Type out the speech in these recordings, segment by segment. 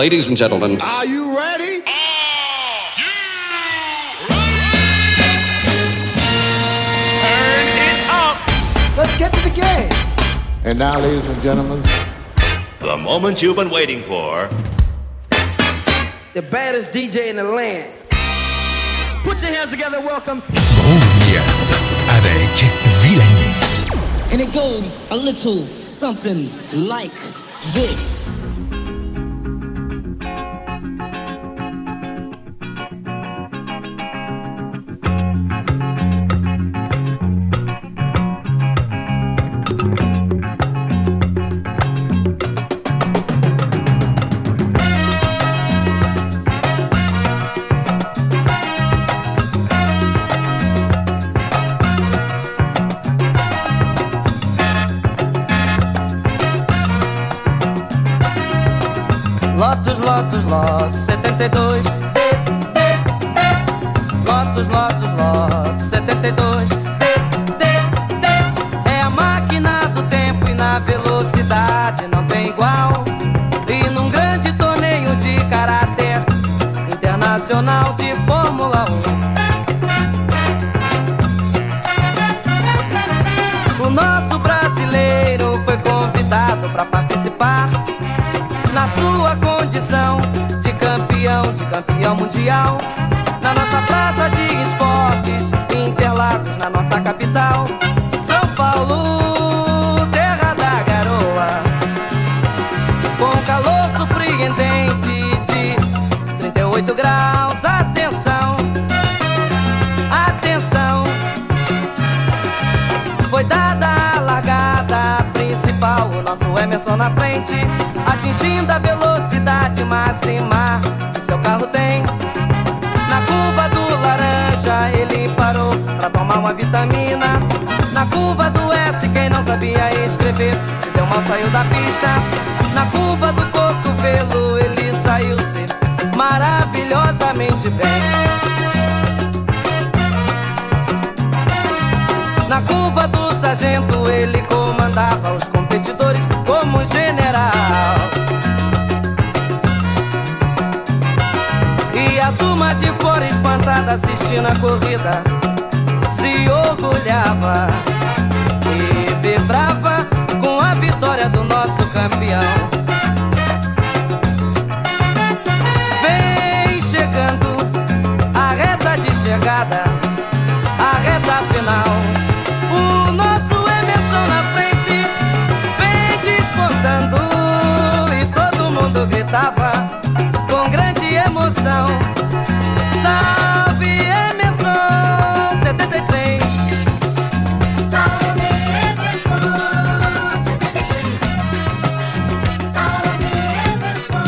Ladies and gentlemen. Are you ready? Turn it up. Let's get to the game. And now, ladies and gentlemen, the moment you've been waiting for. The baddest DJ in the land. Put your hands together, welcome. Brouillard avec Villanis. And it goes a little something like this. Lotus, Lotus, Lotus, 72. Lotus, Lotus, Lotus, 72. É a máquina do tempo e na velocidade não tem igual. E num grande torneio de caráter internacional de Fórmula 1, o nosso brasileiro foi convidado para participar. Na sua condição de campeão mundial, na nossa praça de esportes, Interlagos, na nossa capital, São Paulo, terra da garoa, com calor surpreendente de 38 graus. Atenção, atenção, foi dada a largada principal, o nosso Emerson na frente, atingindo a velocidade máxima que seu carro tem. Na curva do laranja ele parou pra tomar uma vitamina. Na curva do S quem não sabia escrever se deu mal, saiu da pista. Na curva do cotovelo ele saiu-se maravilhosamente bem. Na curva do sargento ele comandava os competidores como general. E a turma de fora espantada assistindo a corrida se orgulhava e vibrava com a vitória do nosso campeão. Vem chegando a reta de chegada, a reta final. O nosso Emerson na frente vem despontando e todo mundo gritava com grande emoção: salve Emerson 73! Salve Emerson 73! Salve Emerson!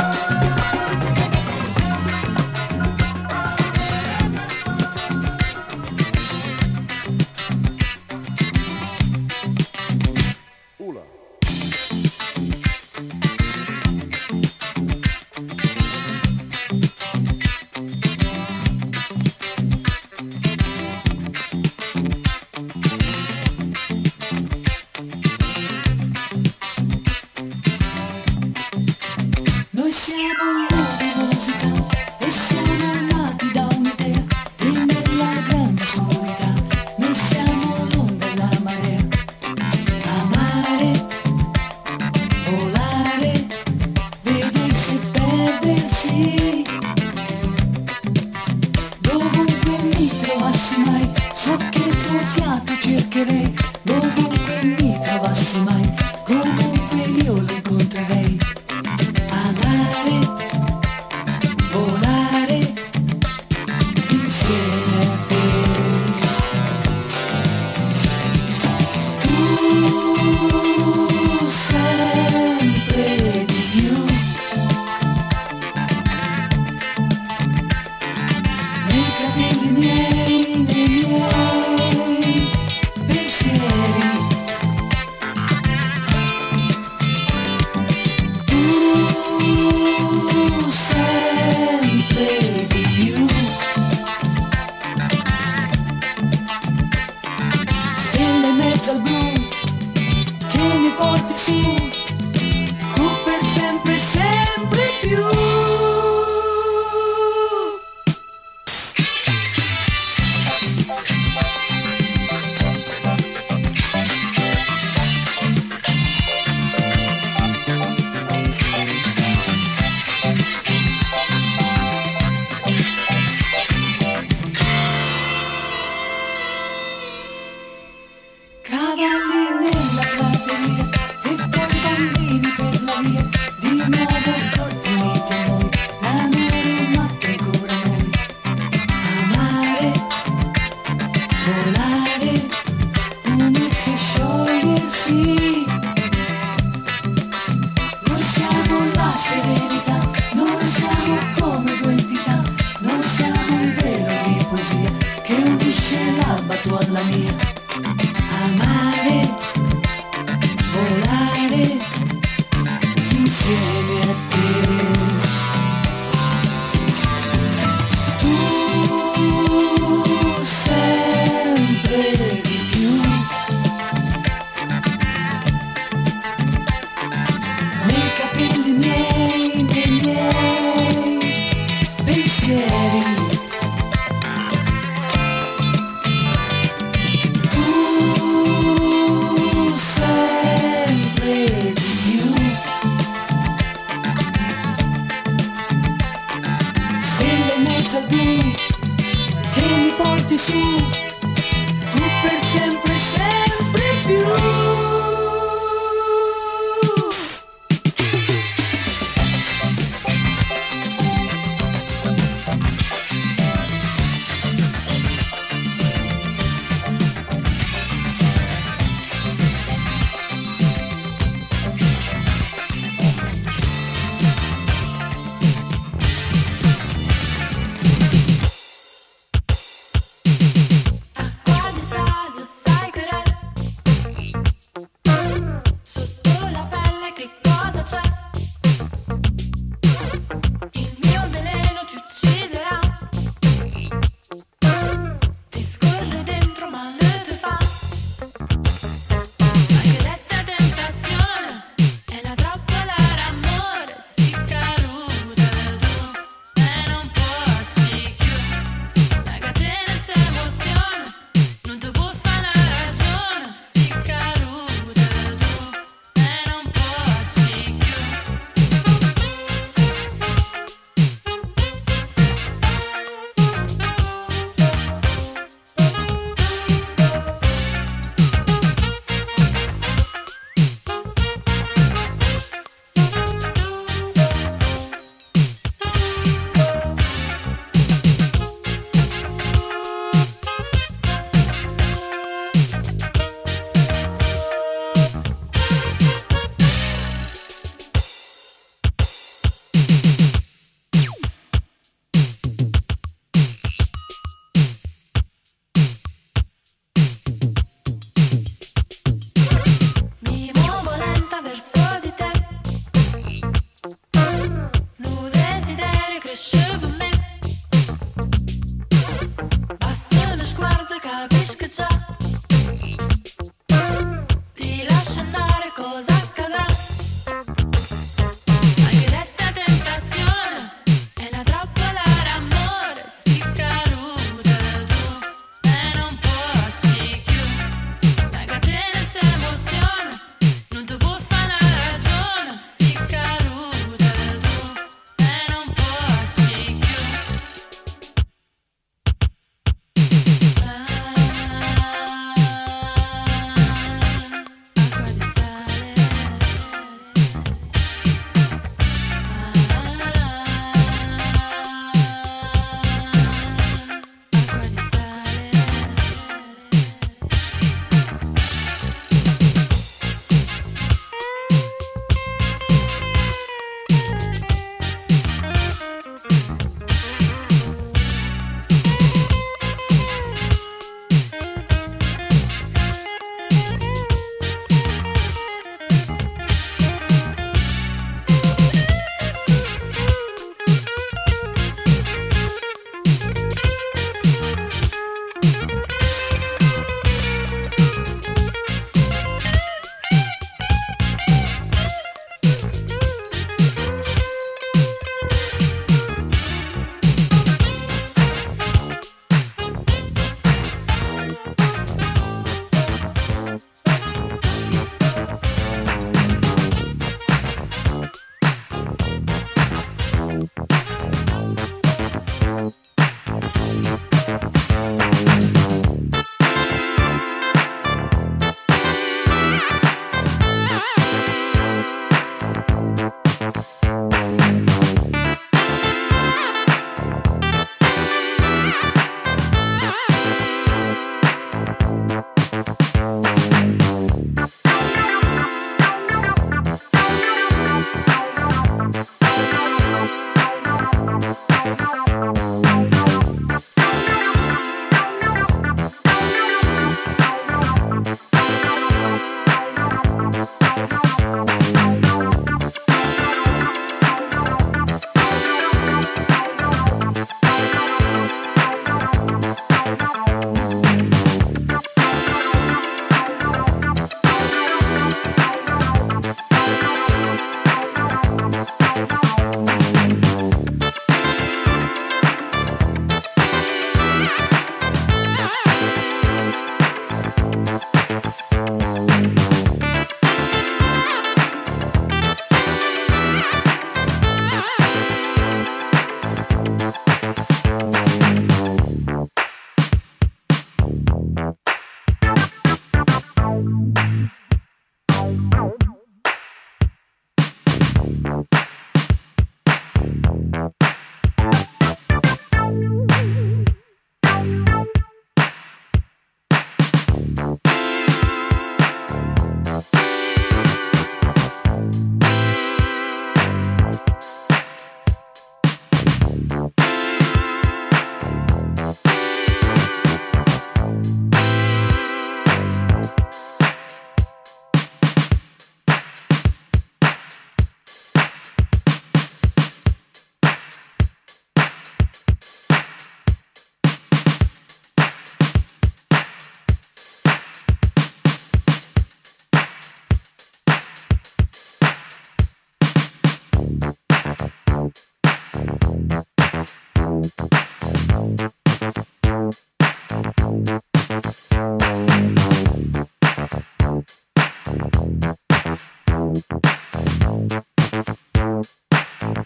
butti su, tu per sempre, sempre più.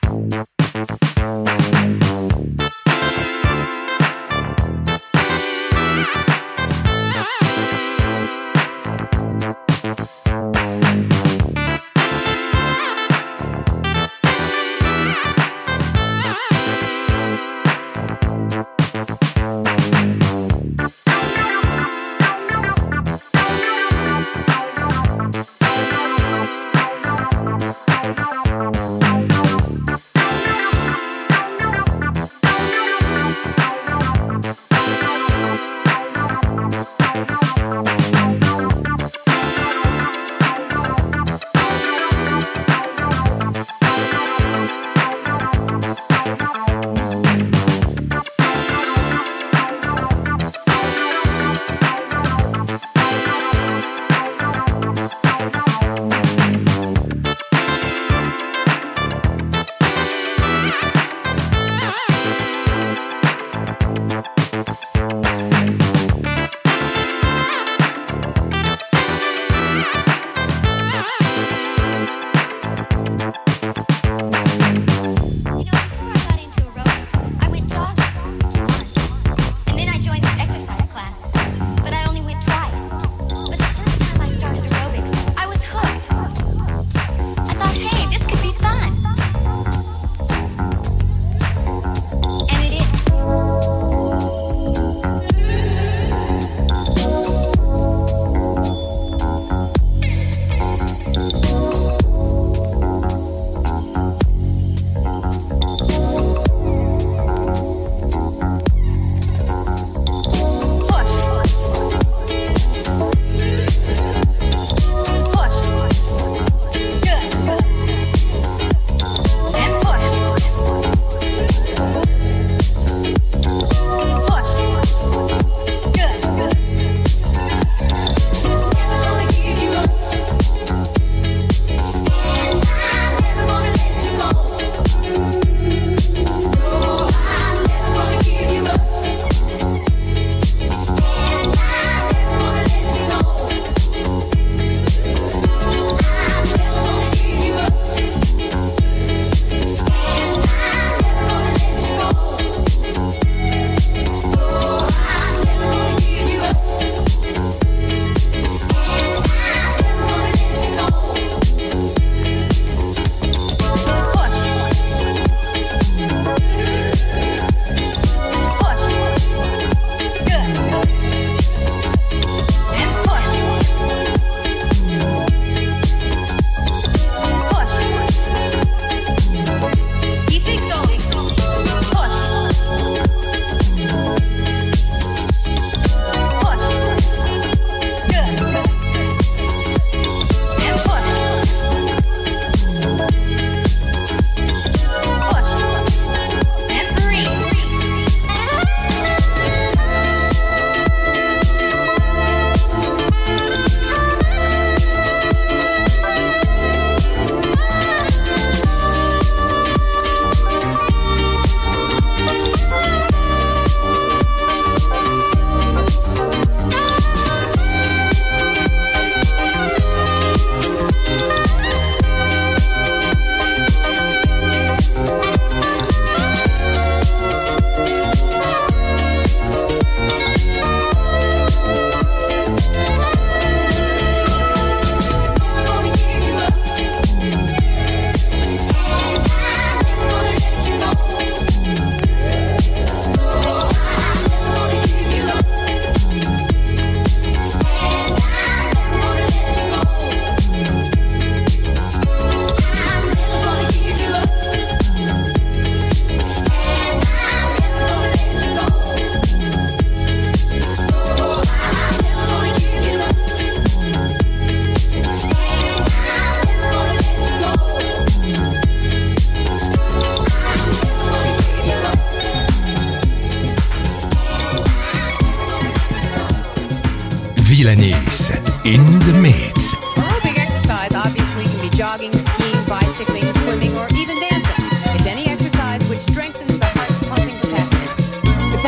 Villanis in the mix. Aerobic exercise obviously can be jogging, skiing, bicycling, swimming, or even dancing. It's any exercise which strengthens the heart's pumping capacity. If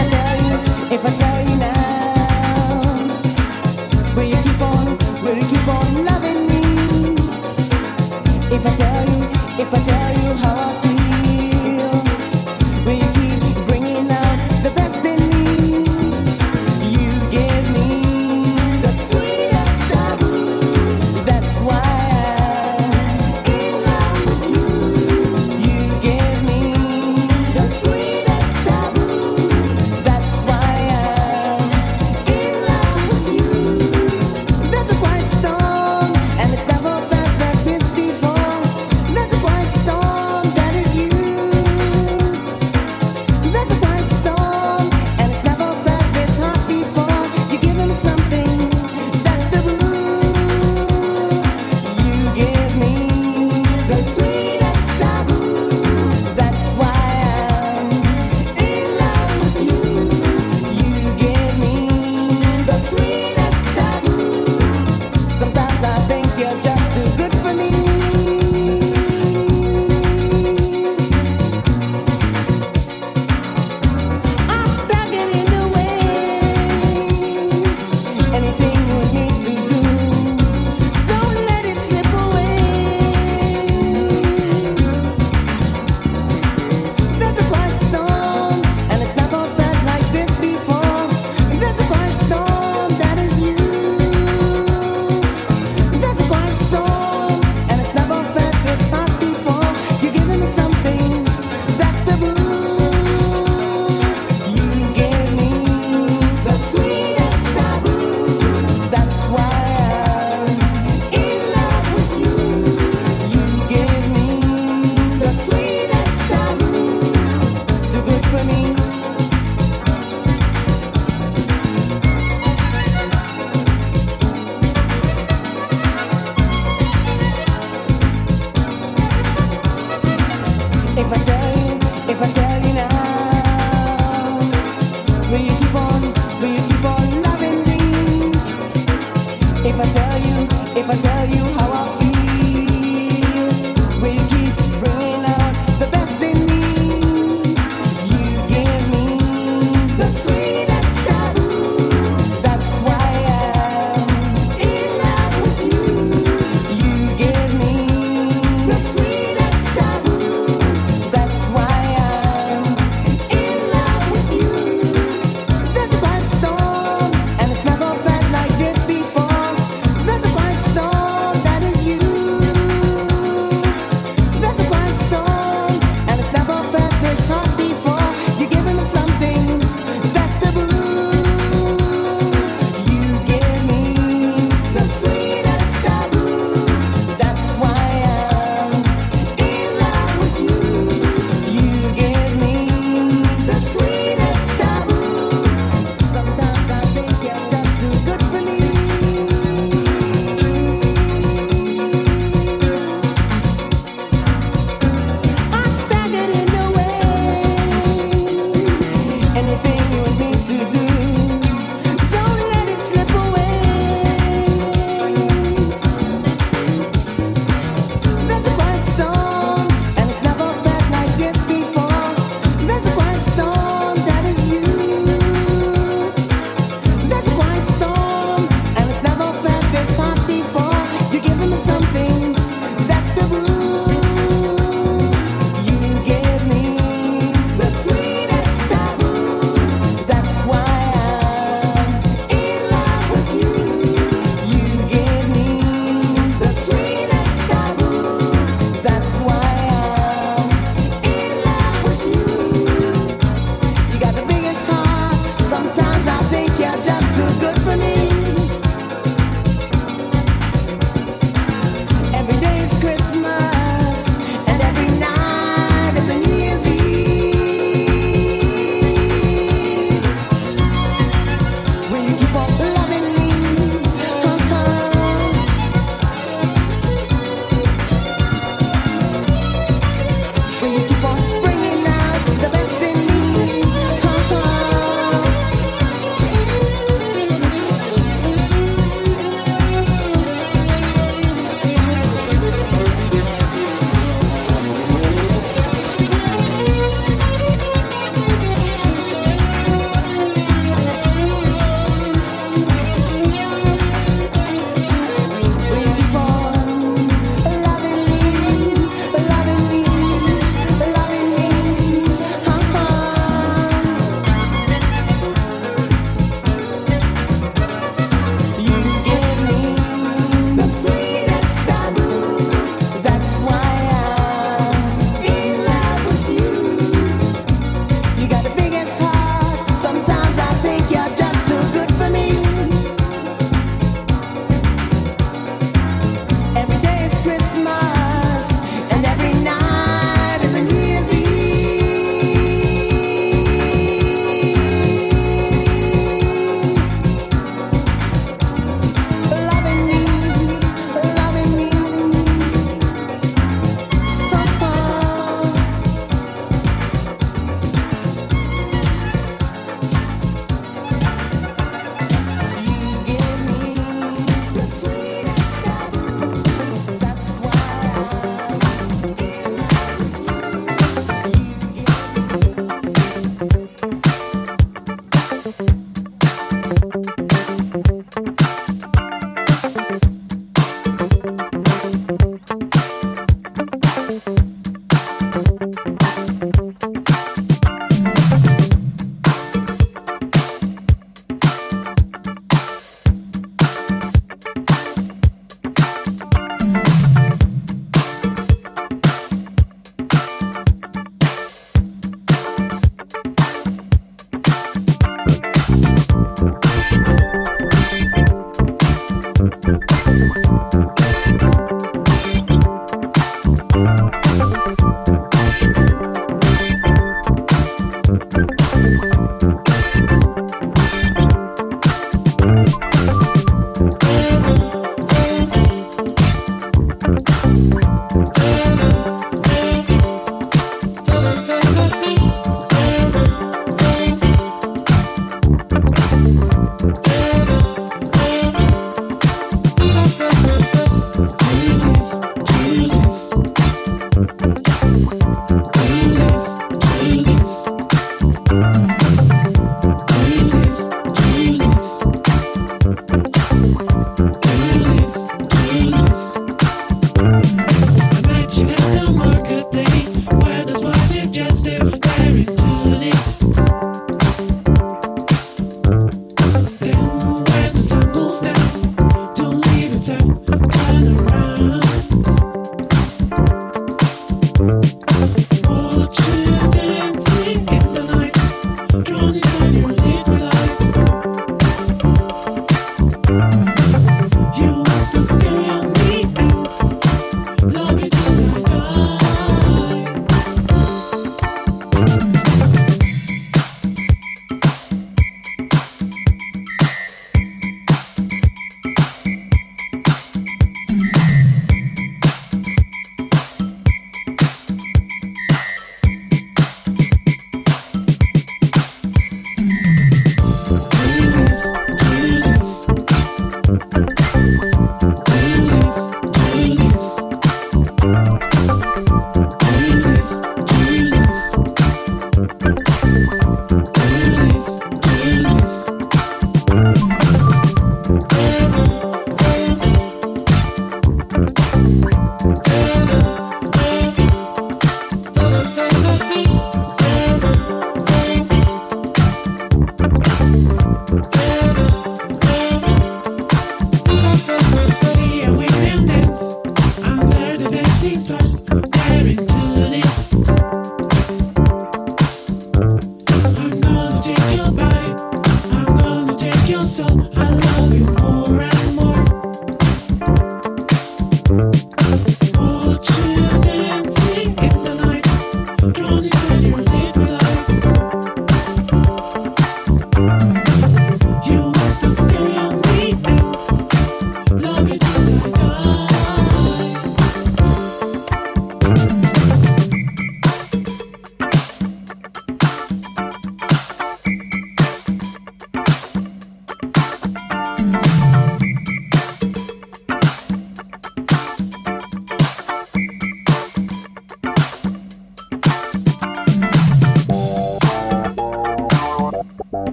I tell you now, will you keep on loving me? If I tell you how I feel. if I tell you how I feel, will you keep bringing out the best in me? You give me the sweetest taboo. That's why I'm in love with you. You give me the sweetest taboo. That's why I'm in love with you. There's a quiet storm, and it's never felt like this before. There's a quiet storm that is you.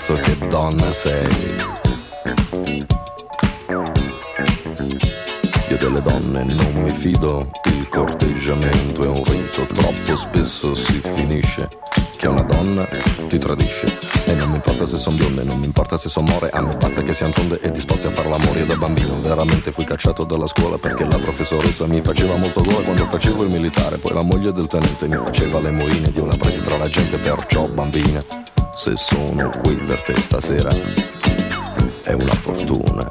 catenazzo, che donna sei. Io delle donne non mi fido, il corteggiamento è un rito, troppo spesso si finisce che una donna ti tradisce. E non mi importa se son bionde, non mi importa se son more, a me basta che siano tonde e disposti a far l'amore. Io da bambino veramente fui cacciato dalla scuola perché la professoressa mi faceva molto gola quando facevo il militare. Poi la moglie del tenente mi faceva le moine ed io la presi tra la gente, perciò bambina, se sono qui per te stasera è una fortuna.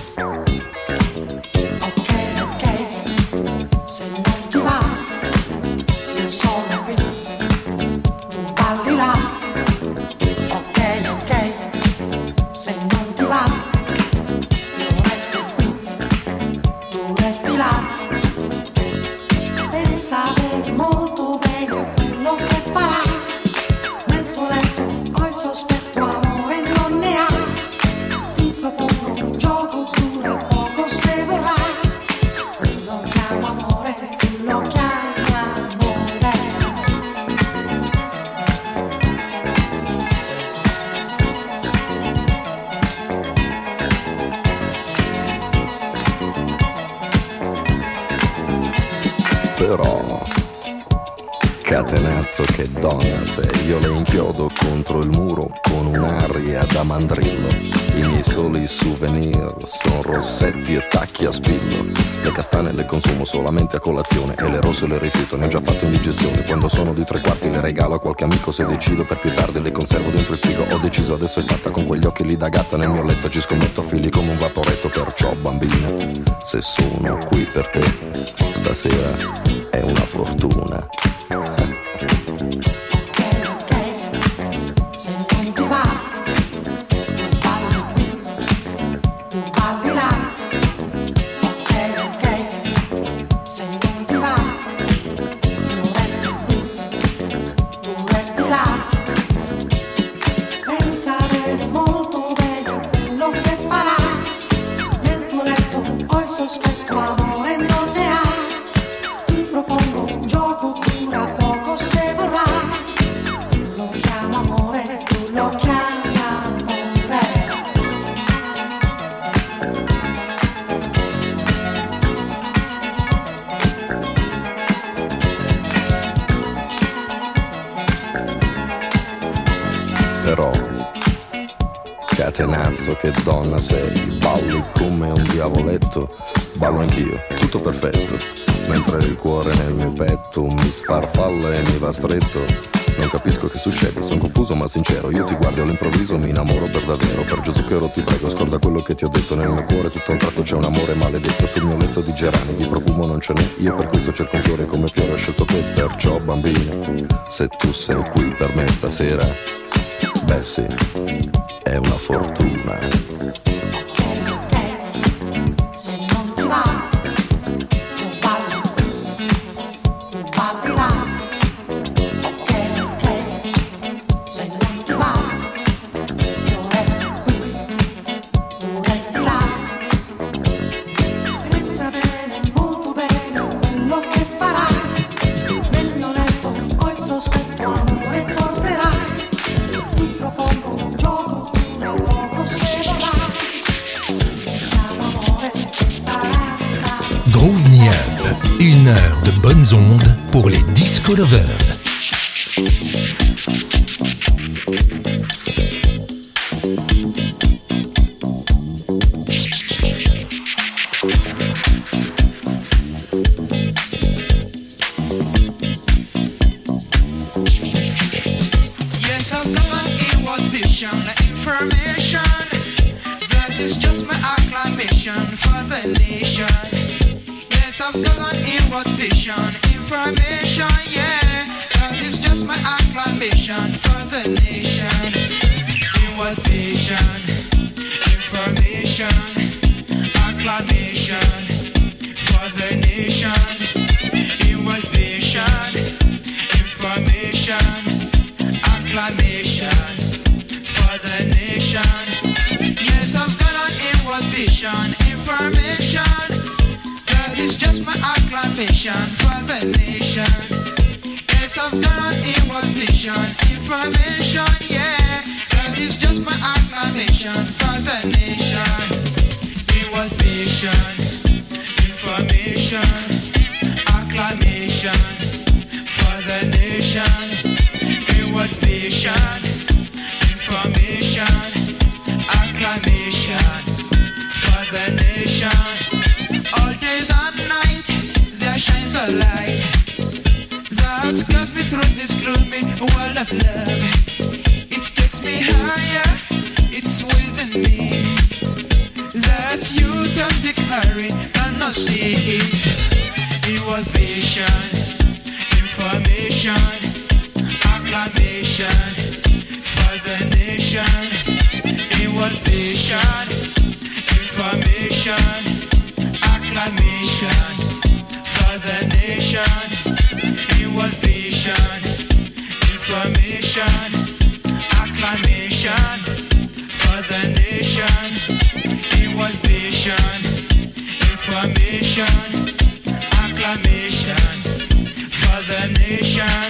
Catenazzo, che donna sei. Io le inchiodo contro il muro con un'aria da mandrillo. I miei soli souvenir sono rossetti e tacchi a spillo. Le castane le consumo solamente a colazione e le rosse le rifiuto, ne ho già fatto indigestione. Quando sono di 3/4 le regalo a qualche amico, se decido per più tardi le conservo dentro il frigo. Ho deciso, adesso è fatta, con quegli occhi lì da gatta nel mio letto ci scommetto fili come un vaporetto. Perciò bambina, se sono qui per te stasera è una fortuna. Catenazzo, che donna sei. Balli come un diavoletto, ballo anch'io, tutto perfetto. Mentre il cuore nel mio petto mi sfarfalla e mi va stretto. Non capisco che succede, sono confuso ma sincero. Io ti guardo all'improvviso, mi innamoro per davvero. Per Gesù ti prego, scorda quello che ti ho detto. Nel mio cuore tutto a un tratto c'è un amore maledetto. Sul mio letto di gerani, di profumo non ce n'è. Io per questo cerco un fiore, come fiore ho scelto te. Perciò bambina, se tu sei qui per me stasera, beh sì, è una fortuna. Une heure de bonnes ondes pour les disco lovers. Yes, I've got inward vision, information. That is just my acclamation for the nation. I've got inward vision, information, yeah. That is just my acclamation for the nation. Inward vision, information, acclamation for the nation. Inward vision, information, acclamation for the nation. Yes, I've got an inward vision, information. It's just my acclamation for the nation. Yes, I've got an inward vision, information, yeah. That That is just my acclamation for the nation. It was vision, information, acclamation for the nation. It was vision, information, acclamation for the nation. All days and night there shines a light that guides me through this gloomy world of love. It takes me higher, it's within me that you don't declare it, cannot see it. It was vision, information, acclamation for the nation. It was vision, information, acclamation for the nation. It was vision, information, acclamation for the nation. It was vision, information, acclamation for the nation.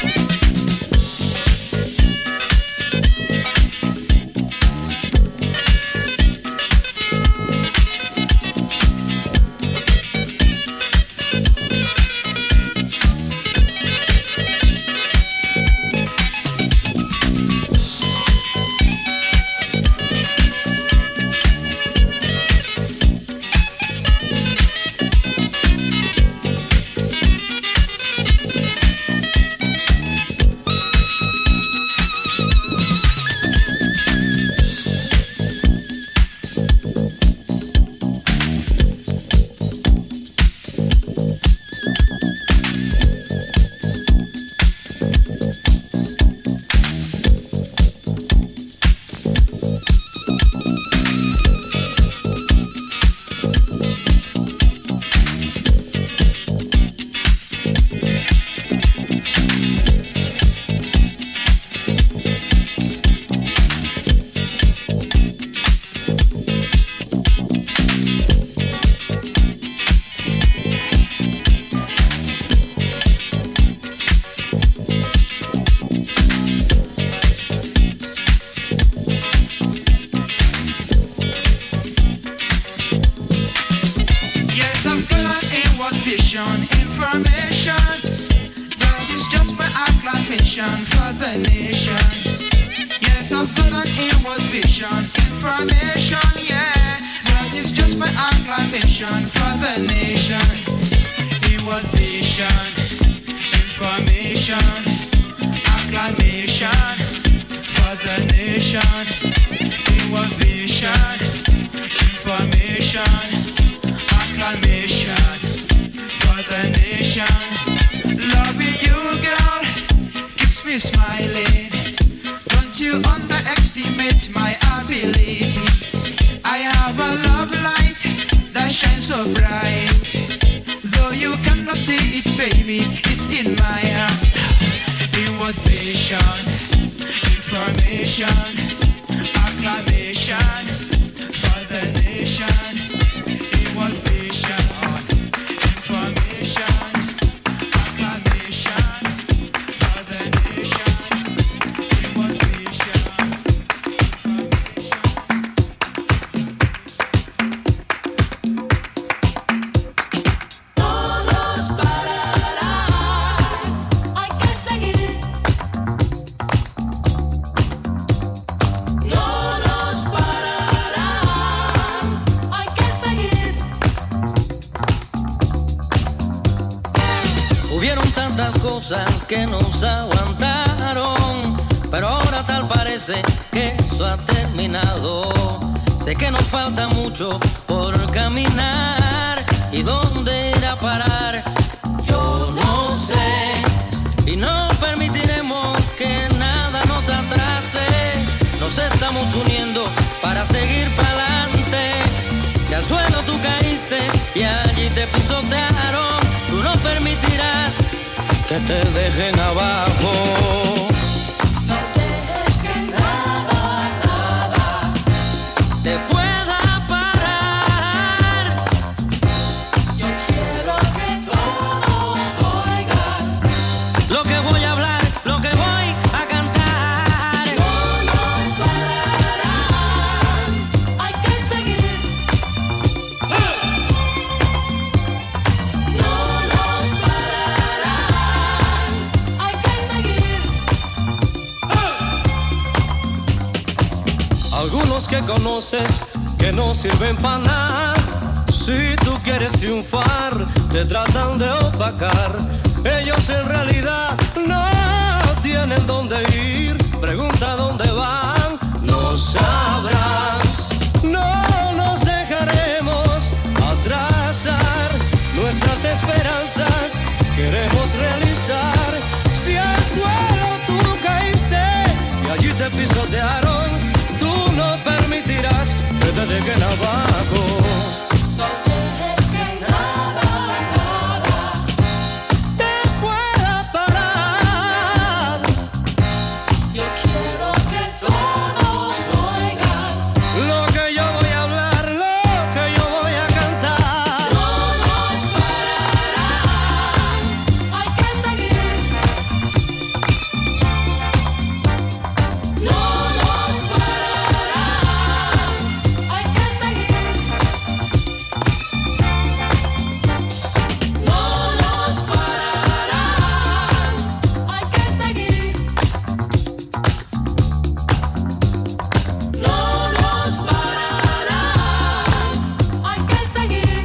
Information, that is just my acclamation for the nation. Yes, I've got an inward vision. Information, yeah, that is just my acclamation for the nation. Inward vision, information, acclamation for the nation. Inward vision, information, acclamation for the nation. Loving you, girl, keeps me smiling. Don't you underestimate my ability. I have a love light that shines so bright. Though you cannot see it, baby, it's in my heart. Inward vision, information, acclamation for the nation. Inward vision, que nos aguantaron, pero ahora tal parece que eso ha terminado. Sé que nos falta mucho por caminar y dónde ir a parar, yo no sé, y no permitiremos que nada nos atrase. Nos estamos uniendo para seguir pa'lante. Si al suelo tú caíste y allí te pisotearon, tú no permitirás que te dejen abajo. No dejes que nada, nada te pueda parar. Yo quiero que todos oigan lo que voy a hablar, lo que voy a cantar. No nos parará. reconoces que no sirven para nada. Si tú quieres triunfar, te tratan de opacar. Ellos en realidad no tienen dónde ir. Pregunta dónde van, no sabrás. No nos dejaremos atrasar nuestras esperanzas. Queremos realizar. Si al suelo tú caíste y allí te pisotearon, tú no permitirás que te dejen abajo. No dejes que nada te pueda parar. Yo quiero que todos oigan lo que yo voy a hablar, lo que yo voy a cantar. No nos pararán, hay que seguir. No nos pararán, hay que seguir. No nos pararán, hay que seguir. No nos pararán, hay que seguir.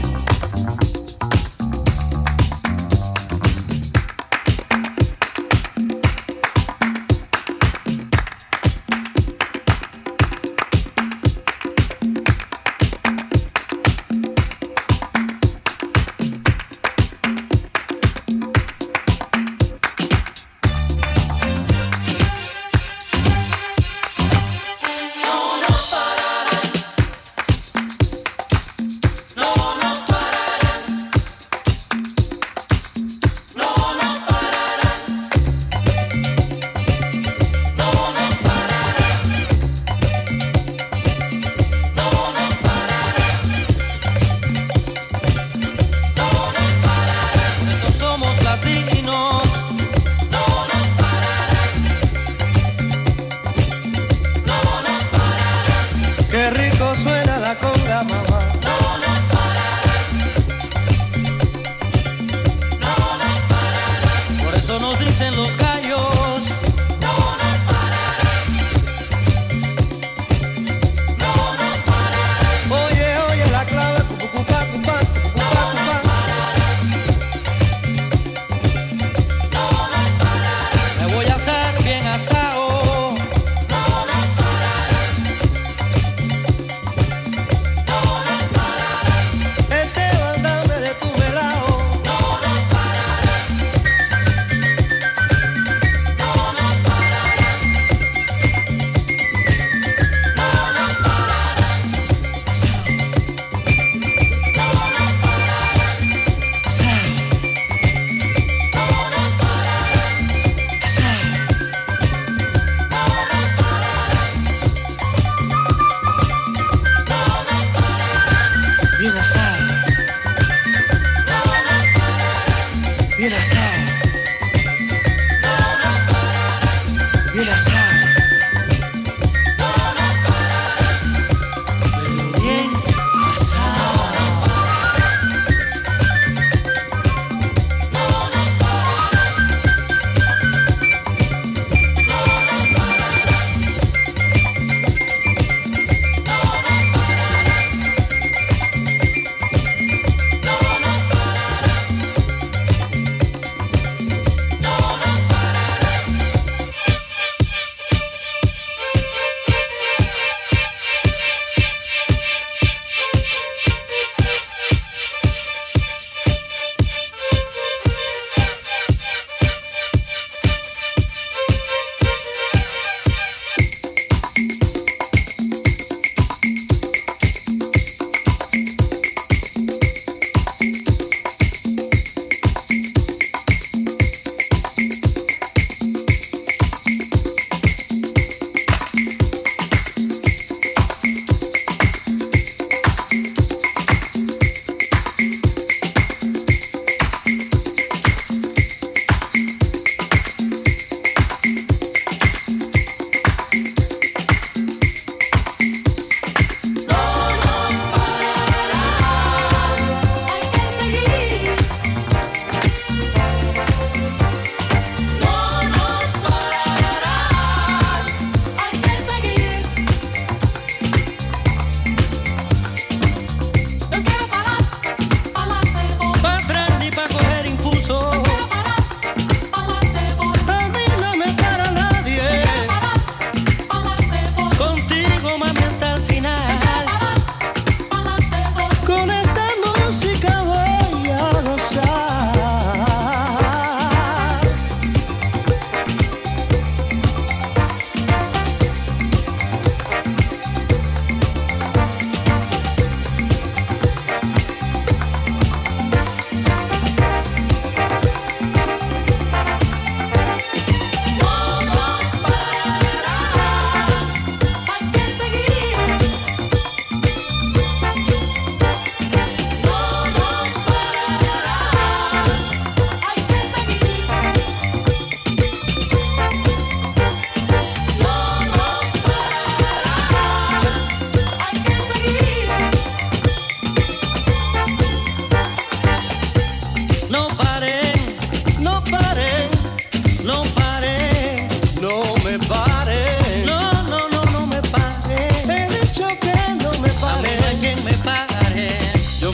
Por eso somos latinos. No nos pararán. No nos pararán. Qué rico suena la conga, mamá. No nos pararán. No nos pararán. Por eso nos dicen los gallos. No nos pararán. No nos pararán. Oye, oye la clave. Cucucupá, cupá, cucucupá, cupá. Me voy a hacer bien asado. No nos pararán. No nos pararán. Este bandame de tu velao. No nos pararán. No nos pararán. No nos pararán. No nos pararán. Bien asado. Bien asado. Bien asado. Pero bien asado.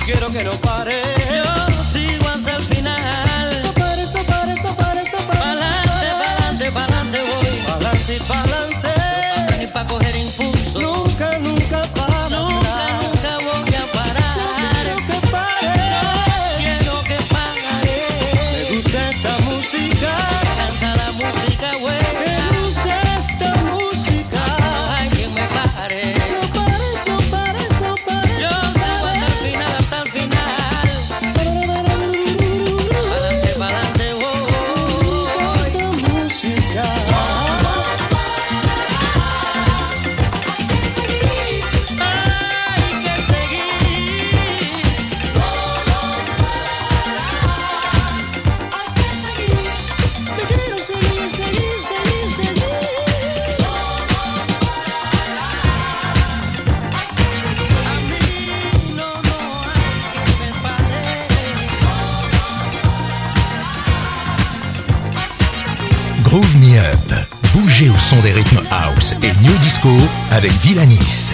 quiero que no pare. Yo sigo hasta el final. No pares, no pares, no pares, no pares. Pa'lante, pa'lante, pa'lante voy. Pa'lante y pa'lante. Ni pa' coger impulso. Nunca, nunca para. Nunca voy a parar. No quiero que pare. No quiero que pare. Me gusta esta música. Canta la música buena. Me gusta esta música. Hay quien me pare. No pares, no pares, no pares. Yo sigo hasta el final, hasta el final. Pa'lante, pa'lante voy. Esta música. Hay que seguir. Me quiero seguir, seguir, seguir, seguir. A mí no hay quien me pare. Groove Me Up. Bougez au son des rythmes house et new disco avec Villanis.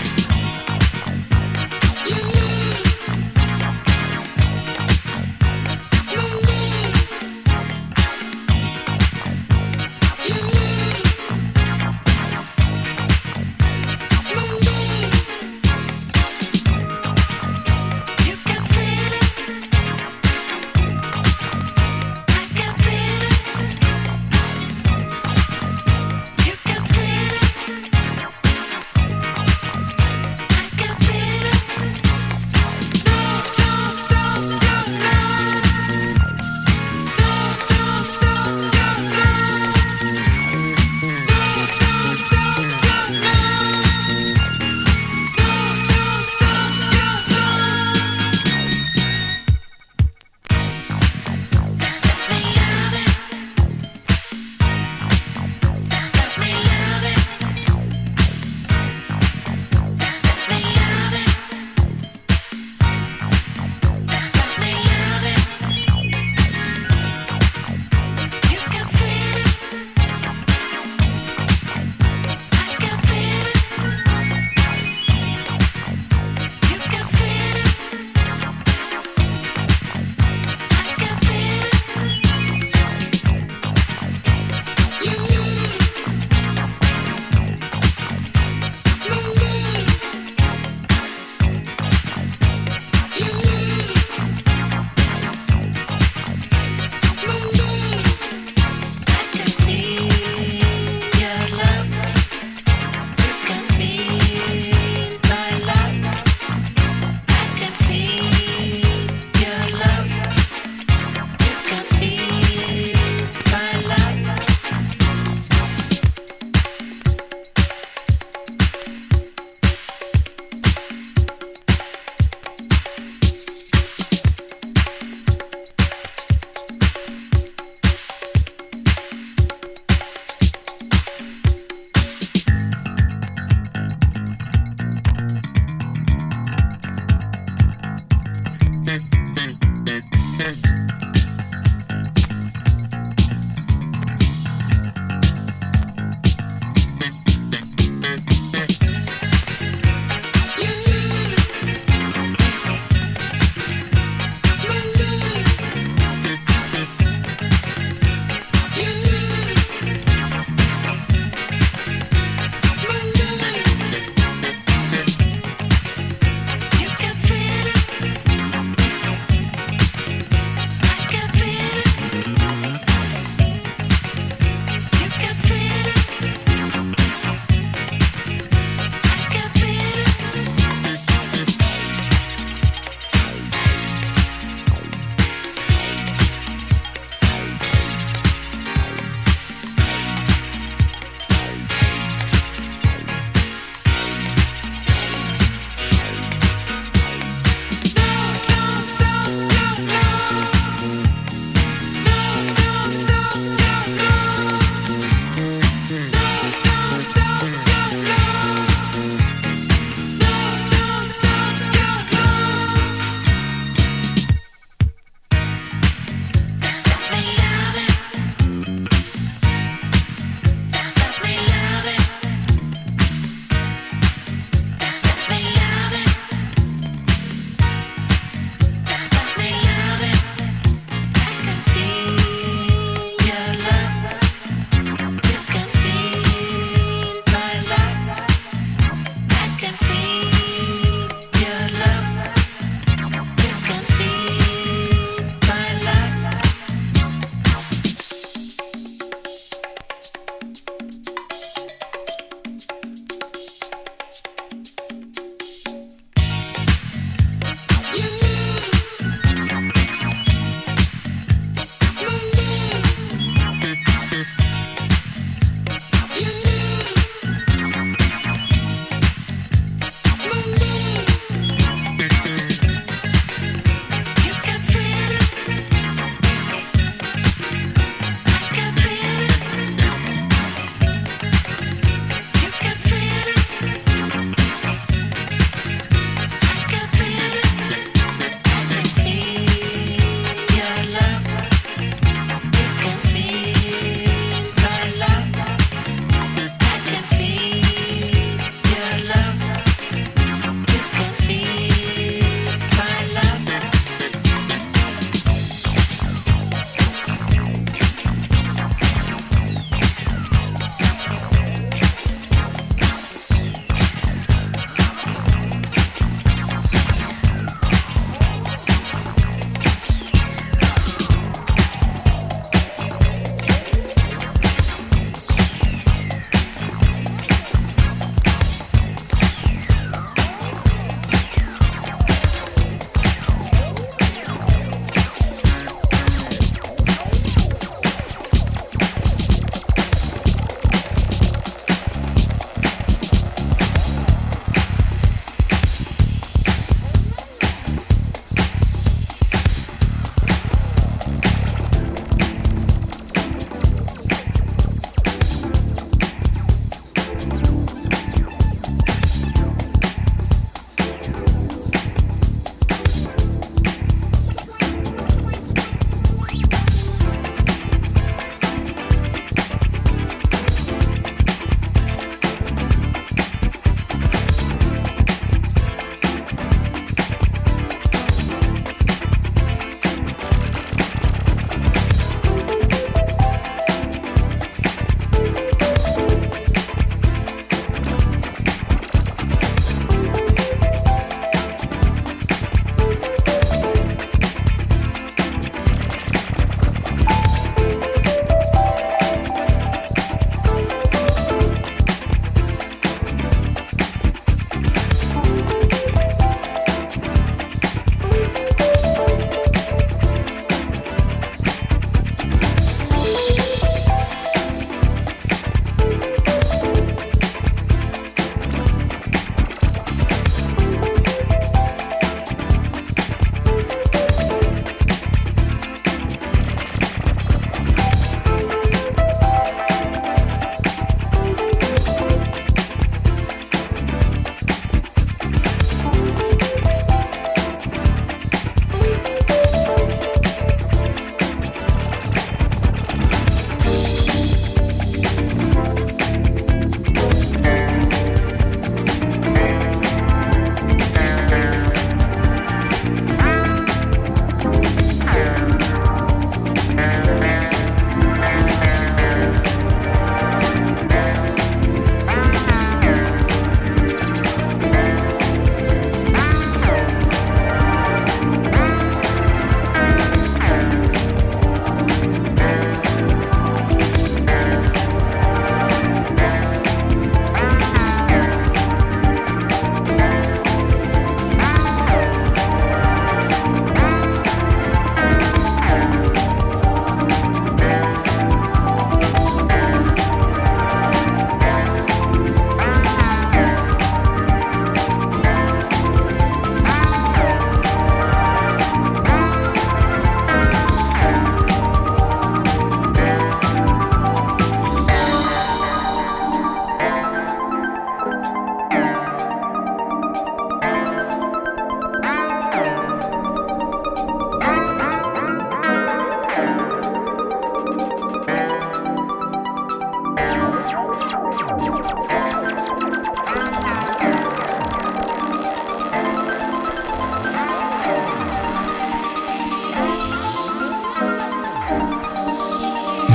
You can feel it. I can feel it. You can feel it.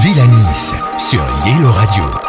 Villanis sur Yellow Radio.